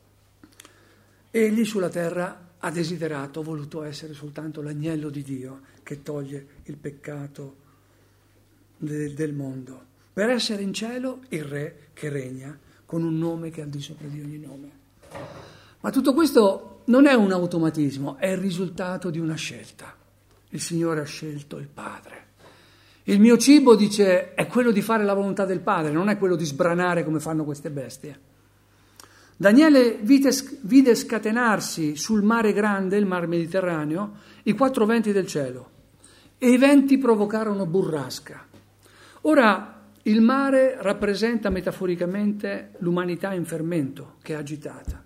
Egli sulla terra ha desiderato, ha voluto essere soltanto l'agnello di Dio che toglie il peccato de- del mondo, per essere in cielo il Re che regna con un nome che è al di sopra di ogni nome. Ma tutto questo non è un automatismo, è il risultato di una scelta. Il Signore ha scelto il Padre. Il mio cibo, dice, è quello di fare la volontà del Padre, non è quello di sbranare come fanno queste bestie. Daniele vide, vide scatenarsi sul mare grande, il mar Mediterraneo, i quattro venti del cielo, e i venti provocarono burrasca. Ora, il mare rappresenta metaforicamente l'umanità in fermento, che è agitata.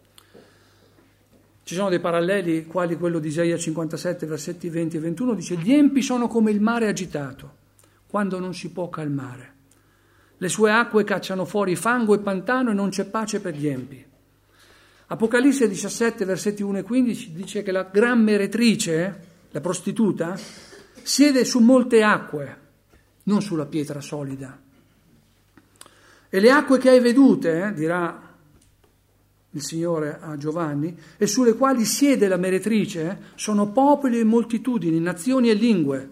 Ci sono dei paralleli, quali quello di Isaia cinquantasette, versetti venti e ventuno, dice: gli empi sono come il mare agitato, quando non si può calmare. Le sue acque cacciano fuori fango e pantano e non c'è pace per gli empi. Apocalisse diciassette, versetti uno e quindici, dice che la gran meretrice, la prostituta, siede su molte acque, non sulla pietra solida. E le acque che hai vedute, eh, dirà il Signore a Giovanni, e sulle quali siede la meretrice, eh, sono popoli e moltitudini, nazioni e lingue.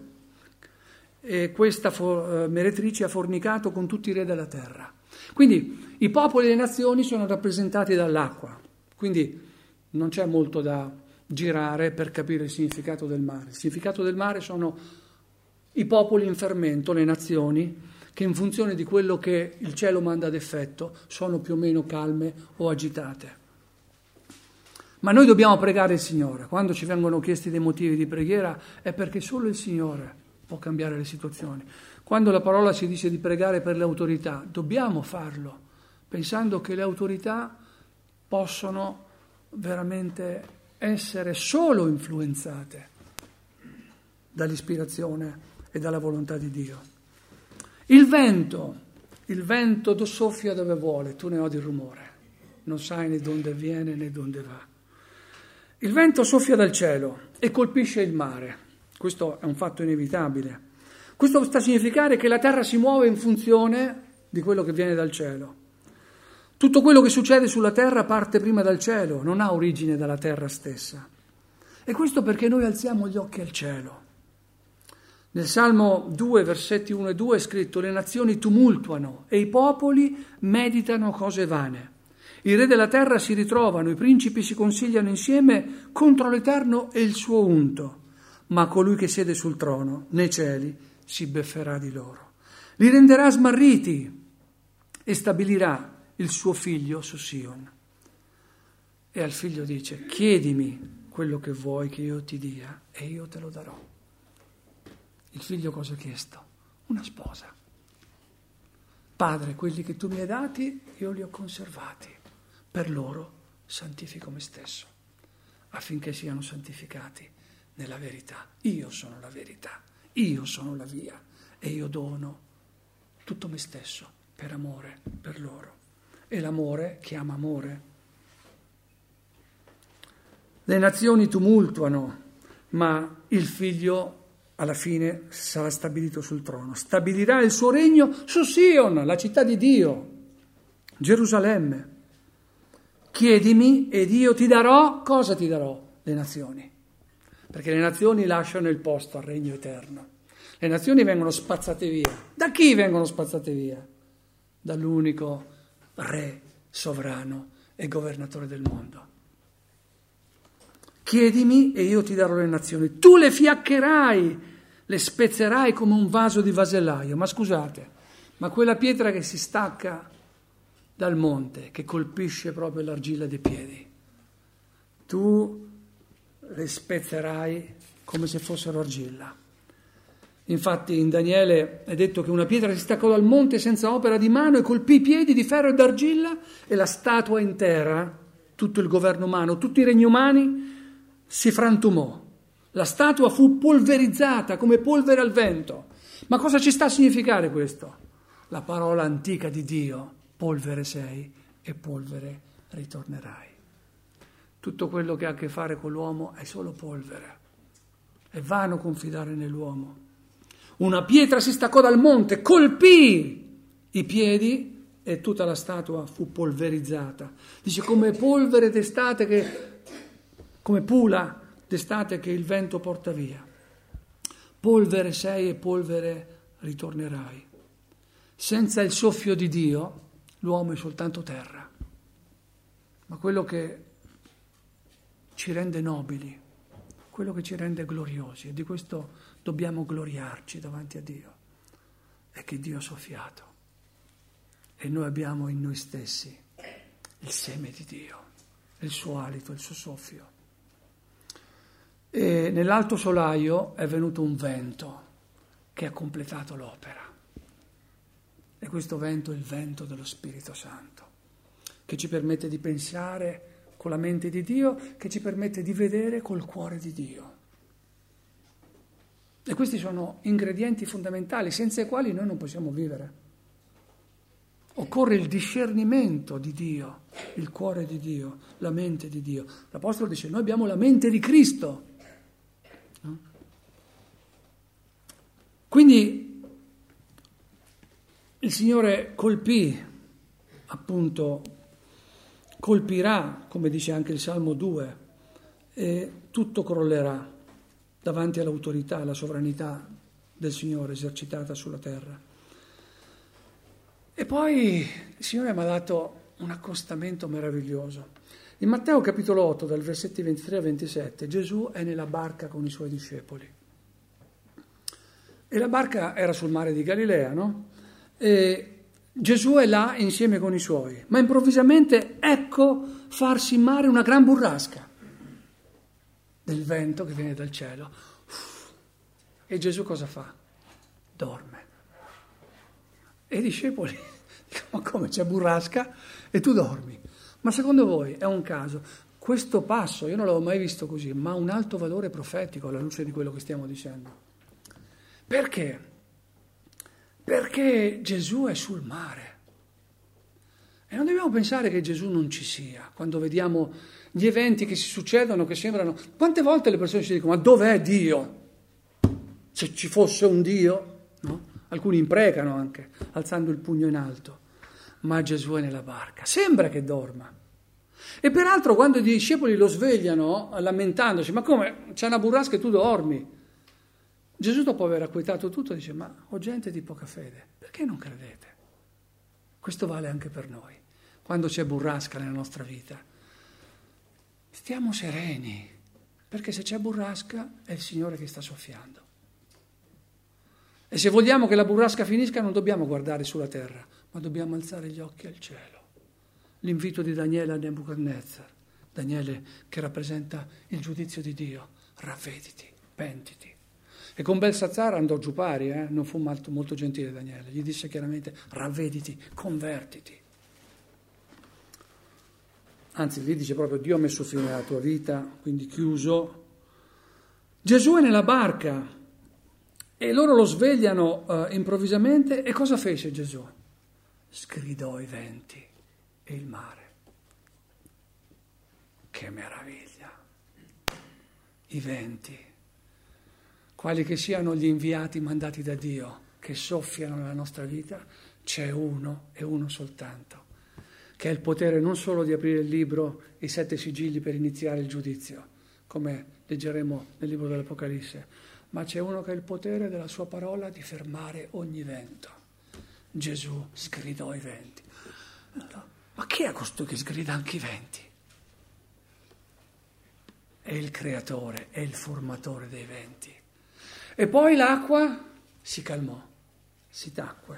E questa for- eh, meretrice ha fornicato con tutti i re della terra. Quindi i popoli e le nazioni sono rappresentati dall'acqua, quindi non c'è molto da girare per capire il significato del mare. Il significato del mare sono i popoli in fermento, le nazioni, che in funzione di quello che il cielo manda ad effetto sono più o meno calme o agitate. Ma noi dobbiamo pregare il Signore. Quando ci vengono chiesti dei motivi di preghiera è perché solo il Signore può cambiare le situazioni. Quando la parola ci dice di pregare per le autorità, dobbiamo farlo, pensando che le autorità possono veramente essere solo influenzate dall'ispirazione e dalla volontà di Dio. Il vento, il vento soffia dove vuole, tu ne odi il rumore, non sai né dove viene né dove va. Il vento soffia dal cielo e colpisce il mare, questo è un fatto inevitabile. Questo sta a significare che la terra si muove in funzione di quello che viene dal cielo. Tutto quello che succede sulla terra parte prima dal cielo, non ha origine dalla terra stessa. E questo perché noi alziamo gli occhi al cielo. Nel Salmo due, versetti uno e due è scritto: le nazioni tumultuano e i popoli meditano cose vane. I re della terra si ritrovano, i principi si consigliano insieme contro l'Eterno e il suo unto. Ma colui che siede sul trono, nei cieli, si befferà di loro. Li renderà smarriti e stabilirà il suo figlio su Sion. E al figlio dice: chiedimi quello che vuoi che io ti dia e io te lo darò. Il figlio cosa ha chiesto? Una sposa. Padre, quelli che tu mi hai dati, io li ho conservati. Per loro santifico me stesso, affinché siano santificati nella verità. Io sono la verità, io sono la via e io dono tutto me stesso per amore per loro. E l'amore chiama amore. Le nazioni tumultuano, ma il figlio alla fine sarà stabilito sul trono. Stabilirà il suo regno su Sion, la città di Dio, Gerusalemme. Chiedimi ed io ti darò, cosa ti darò? Le nazioni. Perché le nazioni lasciano il posto al regno eterno. Le nazioni vengono spazzate via. Da chi vengono spazzate via? Dall'unico re sovrano e governatore del mondo. Chiedimi e io ti darò le nazioni. Tu le fiaccherai, le spezzerai come un vaso di vasellaio. Ma scusate, ma quella pietra che si stacca dal monte, che colpisce proprio l'argilla dei piedi, tu le spezzerai come se fossero argilla. Infatti in Daniele è detto che una pietra si staccò dal monte senza opera di mano e colpì i piedi di ferro e d'argilla, e la statua intera, tutto il governo umano, tutti i regni umani si frantumò. La statua fu polverizzata come polvere al vento. Ma cosa ci sta a significare questo? la parola antica di Dio, polvere sei e polvere ritornerai. Tutto quello che ha a che fare con l'uomo è solo polvere. È vano confidare nell'uomo. Una pietra si staccò dal monte, colpì i piedi e tutta la statua fu polverizzata. Dice come polvere d'estate, che, come pula d'estate che il vento porta via. Polvere sei e polvere ritornerai. Senza il soffio di Dio l'uomo è soltanto terra. Ma quello che ci rende nobili, quello che ci rende gloriosi, e di questo dobbiamo gloriarci davanti a Dio, è che Dio ha soffiato e noi abbiamo in noi stessi il seme di Dio, il suo alito, il suo soffio. E nell'alto solaio è venuto un vento che ha completato l'opera. E questo vento è il vento dello Spirito Santo, che ci permette di pensare con la mente di Dio, che ci permette di vedere col cuore di Dio. E questi sono ingredienti fondamentali, senza i quali noi non possiamo vivere. Occorre il discernimento di Dio, il cuore di Dio, la mente di Dio. L'Apostolo dice, noi abbiamo la mente di Cristo. No? Quindi il Signore colpì, appunto, colpirà, come dice anche il Salmo due, e tutto crollerà davanti all'autorità, alla sovranità del Signore esercitata sulla terra. E poi il Signore mi ha dato un accostamento meraviglioso. In Matteo capitolo otto, dal versetti ventitré a ventisette, Gesù è nella barca con i suoi discepoli. E la barca era sul mare di Galilea, no? E Gesù è là insieme con i suoi, ma improvvisamente ecco farsi in mare una gran burrasca del vento che viene dal cielo. E Gesù cosa fa? Dorme. E i discepoli dicono, ma come c'è burrasca e tu dormi? Ma secondo voi è un caso? Questo passo, io non l'avevo mai visto così, ma ha un alto valore profetico alla luce di quello che stiamo dicendo. Perché? Perché Gesù è sul mare. E non dobbiamo pensare che Gesù non ci sia. Quando vediamo gli eventi che si succedono, che sembrano... Quante volte le persone ci dicono, ma dov'è Dio? Se ci fosse un Dio, no? Alcuni imprecano anche, alzando il pugno in alto. Ma Gesù è nella barca. Sembra che dorma. E peraltro quando i discepoli lo svegliano, lamentandosi, ma come, c'è una burrasca e tu dormi? Gesù, dopo aver acquietato tutto, dice, ma ho gente di poca fede, perché non credete? Questo vale anche per noi. Quando c'è burrasca nella nostra vita, stiamo sereni, perché se c'è burrasca è il Signore che sta soffiando. E se vogliamo che la burrasca finisca non dobbiamo guardare sulla terra, ma dobbiamo alzare gli occhi al cielo. L'invito di Daniele a Nebuchadnezzar, Daniele che rappresenta il giudizio di Dio, ravvediti, pentiti. E con Belsazzar andò giù pari, eh? Non fu molto, molto gentile Daniele, gli disse chiaramente ravvediti, convertiti. Anzi, gli dice proprio Dio ha messo fine alla tua vita, quindi chiuso. Gesù è nella barca e loro lo svegliano uh, improvvisamente e cosa fece Gesù? Sgridò i venti e il mare. Che meraviglia! I venti. Quali che siano gli inviati mandati da Dio che soffiano nella nostra vita, c'è uno e uno soltanto, che ha il potere non solo di aprire il libro, i sette sigilli per iniziare il giudizio, come leggeremo nel libro dell'Apocalisse, ma c'è uno che ha il potere della sua parola di fermare ogni vento. Gesù sgridò i venti. Ma chi è costui che sgrida anche i venti? È il creatore, è il formatore dei venti. E poi l'acqua si calmò, si tacque.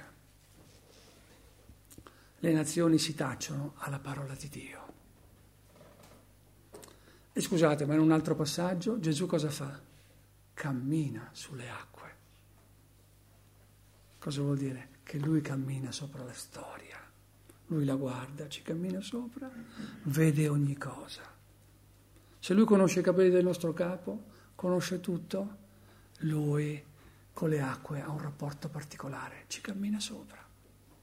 Le nazioni si tacciono alla parola di Dio. E scusate, ma in un altro passaggio Gesù cosa fa? Cammina sulle acque. Cosa vuol dire? Che lui cammina sopra la storia. Lui la guarda, ci cammina sopra, vede ogni cosa. Se lui conosce i capelli del nostro capo, conosce tutto, lui con le acque ha un rapporto particolare, ci cammina sopra.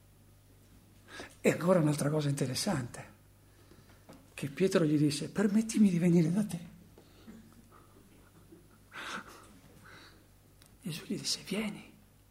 E ancora un'altra cosa interessante, che Pietro gli disse: permettimi di venire da te. Gesù gli disse: vieni.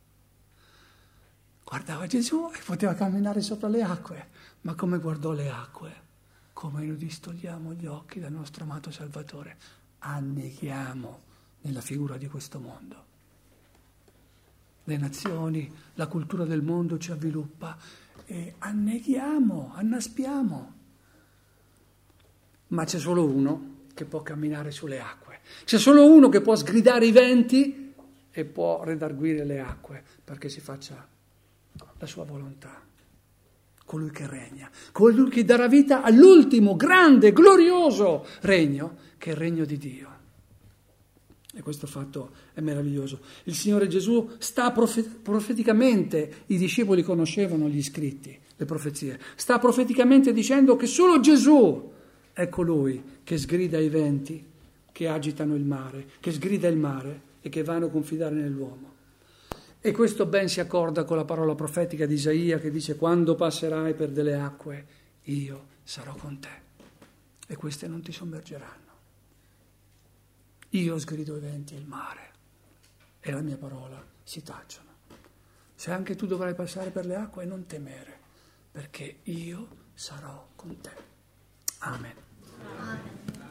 Guardava Gesù e poteva camminare sopra le acque, ma come guardò le acque, come noi distogliamo gli occhi dal nostro amato Salvatore, anneghiamo nella figura di questo mondo. Le nazioni, la cultura del mondo ci avviluppa e anneghiamo, annaspiamo. Ma c'è solo uno che può camminare sulle acque, c'è solo uno che può sgridare i venti e può redarguire le acque perché si faccia la sua volontà. Colui che regna, colui che darà vita all'ultimo grande, glorioso regno, che è il regno di Dio. E questo fatto è meraviglioso. Il Signore Gesù sta profet- profeticamente, i discepoli conoscevano gli scritti, le profezie, sta profeticamente dicendo che solo Gesù è colui che sgrida i venti, che agitano il mare, che sgrida il mare e che vanno a confidare nell'uomo. E questo ben si accorda con la parola profetica di Isaia che dice: quando passerai per delle acque, io sarò con te e queste non ti sommergeranno. Io sgrido i venti e il mare e la mia parola si tacciono. Se anche tu dovrai passare per le acque, non temere, perché io sarò con te. Amen. Amen.